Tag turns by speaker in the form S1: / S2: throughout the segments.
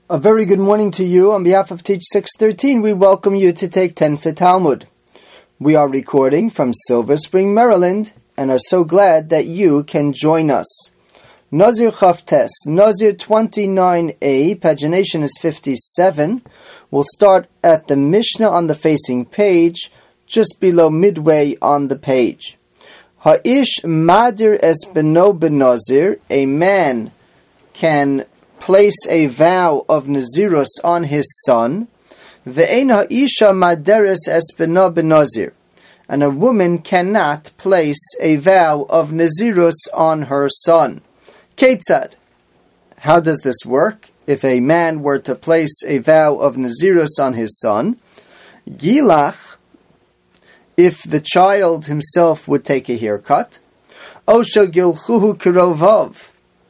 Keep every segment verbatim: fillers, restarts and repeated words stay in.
S1: A very good morning to you. On behalf of Teach six thirteen, we welcome you to take ten for Talmud. We are recording from Silver Spring, Maryland, and are so glad that you can join us. Nazir Chavtes, Nazir twenty-nine A, pagination is fifty-seven. We'll start at the Mishnah on the facing page, just below midway on the page. Ha'ish madir es beno benazir, a man can place a vow of Nazirus on his son, ve'ein ha'isha maderes es beno benazir, and a woman cannot place a vow of Nazirus on her son. Ketzad, how does this work? If a man were to place a vow of Nazirus on his son, Gilach, if the child himself would take a haircut, Osha gilchuhu kirovav,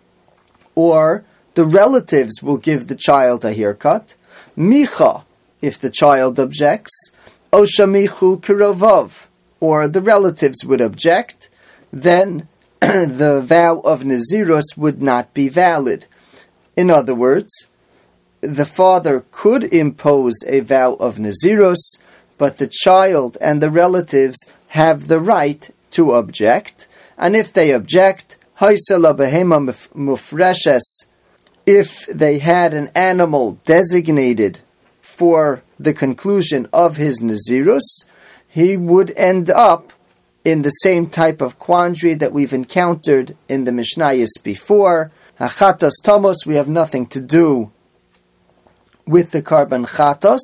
S1: or the relatives will give the child a haircut, Micha, if the child objects, Osha michu kirovav, or the relatives would object, then the vow of Nazirus would not be valid. In other words, the father could impose a vow of Nazirus, but the child and the relatives have the right to object, and if they object, Haisela behema mufreshes, if they had an animal designated for the conclusion of his Nazirus, he would end up in the same type of quandary that we've encountered in the Mishnayos before. Hachatos Tomos, we have nothing to do with the Karban Chatos.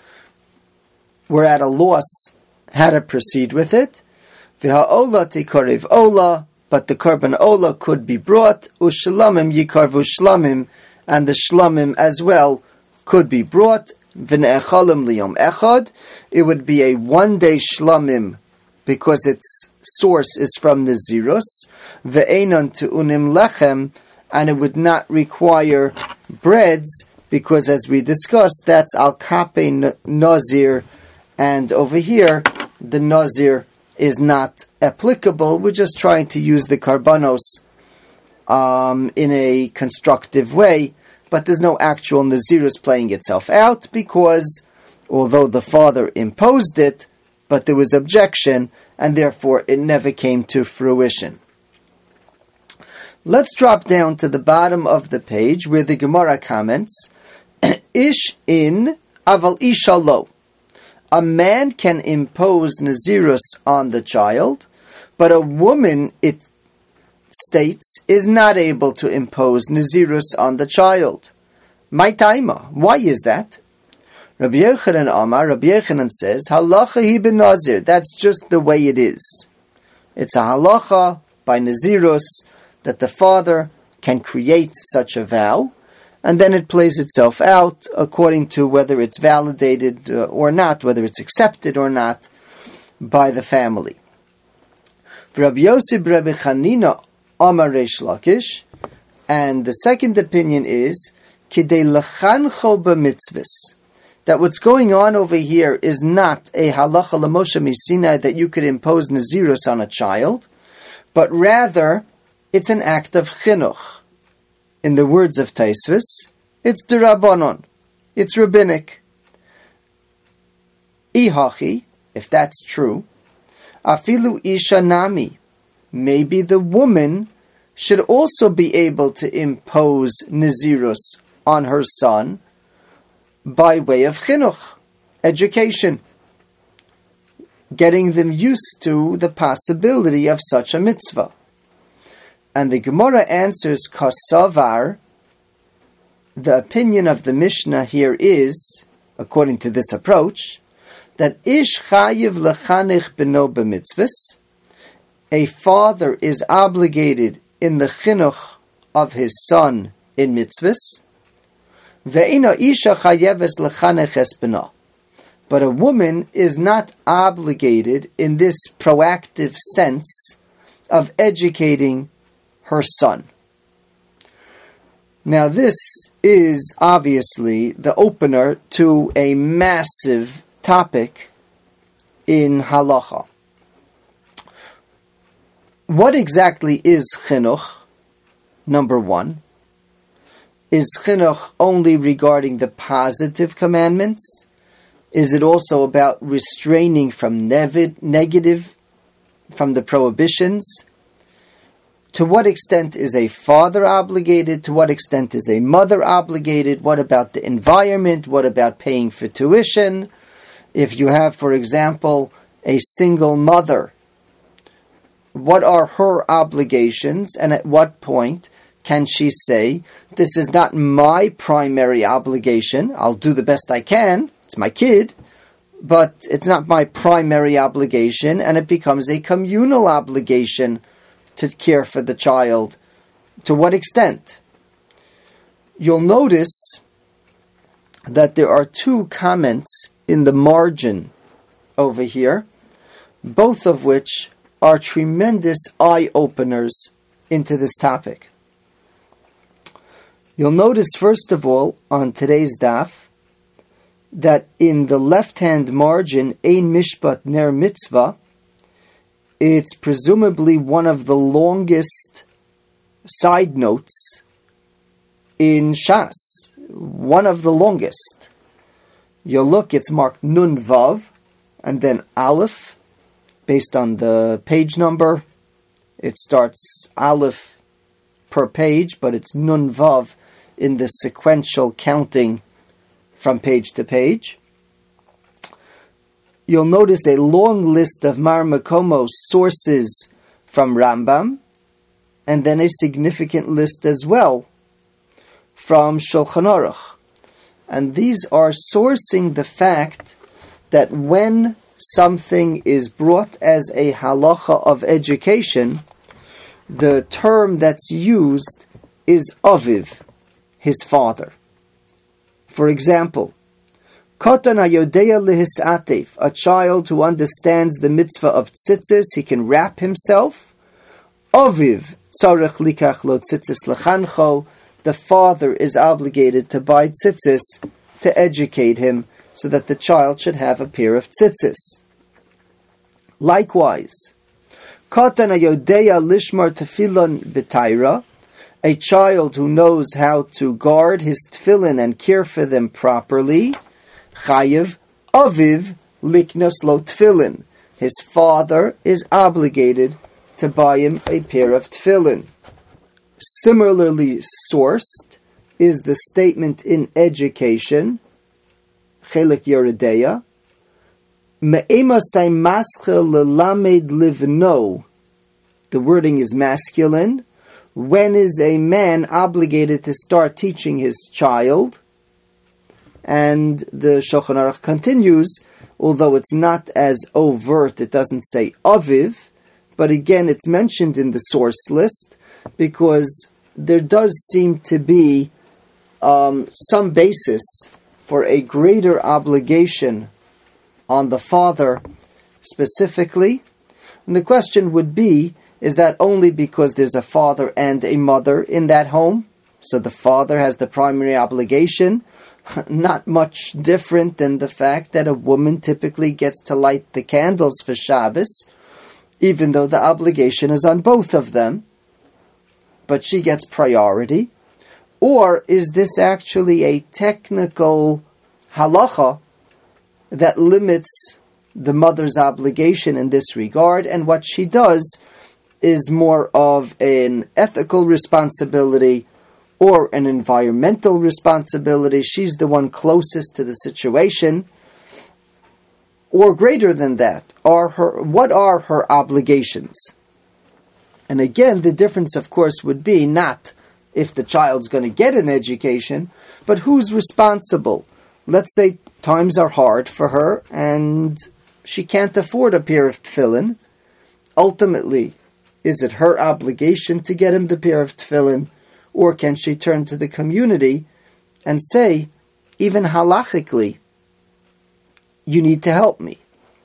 S1: We're at a loss how to proceed with it. V'ha'ola tikorev ola, but the Karban Ola could be brought, u'shlamim yikarvu shlamim, and the shlamim as well could be brought, v'ne'echalim liyom echad, it would be a one-day shlamim, because its source is from Nazirus, ve'enon tu'unim lechem, and it would not require breads, because as we discussed, that's al-kape nazir, and over here, the nazir is not applicable. We're just trying to use the karbanos um, in a constructive way, but there's no actual Nazirus playing itself out, because although the father imposed it, but there was objection, and therefore it never came to fruition. Let's drop down to the bottom of the page where the Gemara comments, Ish in aval isha lo. A man can impose Nazirus on the child, but a woman, it states, is not able to impose Nazirus on the child. My taima, why is that? Rabbi Yochanan Amar, Rabbi Yochanan says, Halacha hi ben Nazir, that's just the way it is. It's a halacha by Nazirus that the father can create such a vow, and then it plays itself out according to whether it's validated uh, or not, whether it's accepted or not by the family. Rabbi Yosef Rabbi Chanina Amar Reish Lakish, and the second opinion is Kidei lechancho b'mitzvos, that what's going on over here is not a halacha l'Moshe miSinai that you could impose Nazirus on a child, but rather it's an act of chinuch. In the words of Taisvis, it's derabanan, it's rabbinic. Ihachi, if that's true, afilu isha nami, maybe the woman should also be able to impose Nazirus on her son by way of chinuch, education, getting them used to the possibility of such a mitzvah. And the Gemara answers, Kasavar, the opinion of the Mishnah here is, according to this approach, that Ish chayiv lechanich beno b'mitzvos, a father is obligated in the chinuch of his son in mitzvos, ve'ina isha chayeves lechanech es beno, but a woman is not obligated in this proactive sense of educating her son. Now this is obviously the opener to a massive topic in halacha. What exactly is chinuch? Number one. Is chinuch only regarding the positive commandments? Is it also about restraining from nev- negative, from the prohibitions? To what extent is a father obligated? To what extent is a mother obligated? What about the environment? What about paying for tuition? If you have, for example, a single mother, what are her obligations, and at what point can she say, this is not my primary obligation, I'll do the best I can, it's my kid, but it's not my primary obligation, and it becomes a communal obligation to care for the child. To what extent? You'll notice that there are two comments in the margin over here, both of which are tremendous eye-openers into this topic. You'll notice, first of all, on today's daf, that in the left-hand margin, Ein Mishpat Ner Mitzvah, it's presumably one of the longest side notes in Shas. One of the longest. You'll look, it's marked Nun Vav, and then Aleph, based on the page number. It starts Aleph per page, but it's Nun Vav in the sequential counting from page to page. You'll notice a long list of Mar Makomos sources from Rambam, and then a significant list as well from Shulchan Aruch. And these are sourcing the fact that when something is brought as a halacha of education, the term that's used is aviv, his father. For example, Kotan hayodea lehisatev, a child who understands the mitzvah of tzitzis, he can wrap himself. Aviv tzarech likach lo tzitzis lechancho, the father is obligated to buy tzitzis to educate him, so that the child should have a pair of tzitzis. Likewise, Kotan hayodea lishmar tefillin b'taira, a child who knows how to guard his tefillin and care for them properly, chayiv aviv liknos lo tefillin, his father is obligated to buy him a pair of tefillin. Similarly sourced is the statement in education, Chelik Yeredeya, Me'emasai maschel lelamed livno, the wording is masculine. When is a man obligated to start teaching his child? And the Shulchan Aruch continues, although it's not as overt, it doesn't say aviv, but again it's mentioned in the source list, because there does seem to be um, some basis for a greater obligation on the father specifically. And the question would be, is that only because there's a father and a mother in that home? So the father has the primary obligation, not much different than the fact that a woman typically gets to light the candles for Shabbos, even though the obligation is on both of them, but she gets priority. Or is this actually a technical halacha that limits the mother's obligation in this regard, and what she does is more of an ethical responsibility or an environmental responsibility? She's the one closest to the situation. Or greater than that, are her what are her obligations? And again, the difference, of course, would be not if the child's going to get an education, but who's responsible? Let's say times are hard for her and she can't afford a pair of tefillin. Ultimately, is it her obligation to get him the pair of tefillin, or can she turn to the community and say, even halachically, you need to help me?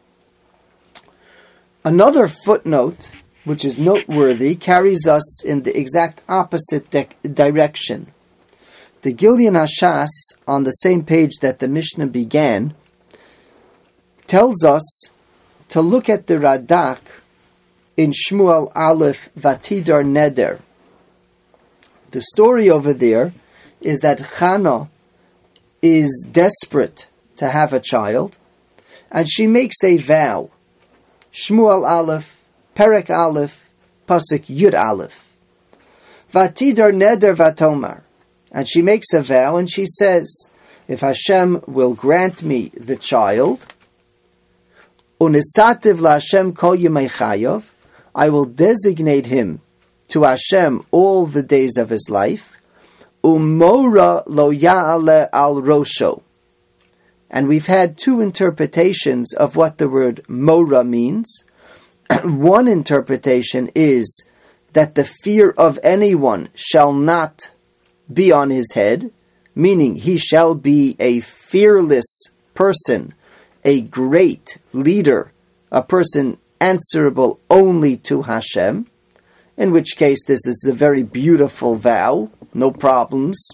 S1: Another footnote, which is noteworthy, carries us in the exact opposite de- direction. The Gilyon HaShas, on the same page that the Mishnah began, tells us to look at the Radak in Shmuel Aleph Vatidar Neder. The story over there is that Chana is desperate to have a child, and she makes a vow. Shmuel Aleph, Perek Aleph, Pasuk Yud Aleph. Vatidar neder vatomar. And she makes a vow and she says, if Hashem will grant me the child, Unisativ la Hashem kol yemei chayov, I will designate him to Hashem all the days of his life, Umora lo ya'ale al rosho. And we've had two interpretations of what the word Mora means. One interpretation is that the fear of anyone shall not be on his head, meaning he shall be a fearless person, a great leader, a person answerable only to Hashem, in which case this is a very beautiful vow, no problems.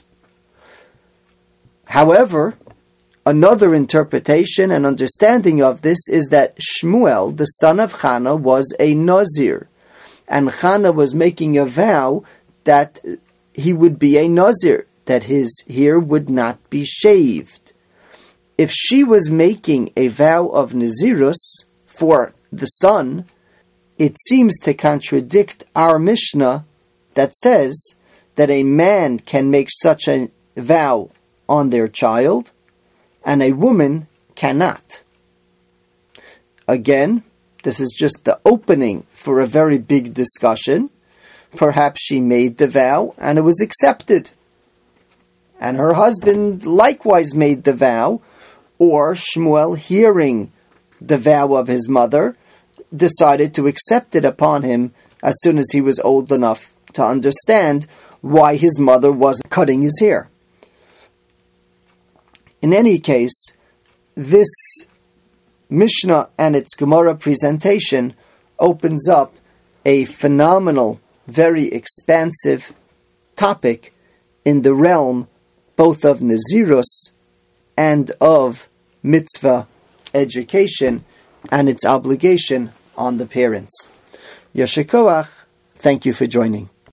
S1: However, another interpretation and understanding of this is that Shmuel, the son of Chana, was a Nazir, and Chana was making a vow that he would be a Nazir, that his hair would not be shaved. If she was making a vow of Nazirus for the son, it seems to contradict our Mishnah that says that a man can make such a vow on their child, and a woman cannot. Again, this is just the opening for a very big discussion. Perhaps she made the vow and it was accepted, and her husband likewise made the vow, or Shmuel, hearing the vow of his mother, decided to accept it upon him as soon as he was old enough to understand why his mother wasn't cutting his hair. In any case, this Mishnah and its Gemara presentation opens up a phenomenal, very expansive topic in the realm both of Nazirus and of mitzvah education and its obligation on the parents. Yasher Koach, thank you for joining.